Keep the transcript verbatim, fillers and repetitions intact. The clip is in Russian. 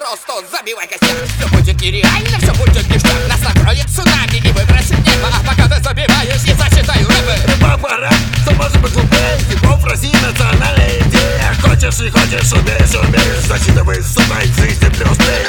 росту, забивай костяк. Все будет нереально, все будет ништяк. Нас накроет цунами и выбросит небо. А пока ты забиваешь, я зачитаю рэпы. Хип-хоп рэп, что может быть глупее? Хип-хоп в России национальная идея. Хочешь и хочешь, умеешь, умеешь. Засчитывай, сука, из жизни плюс ты.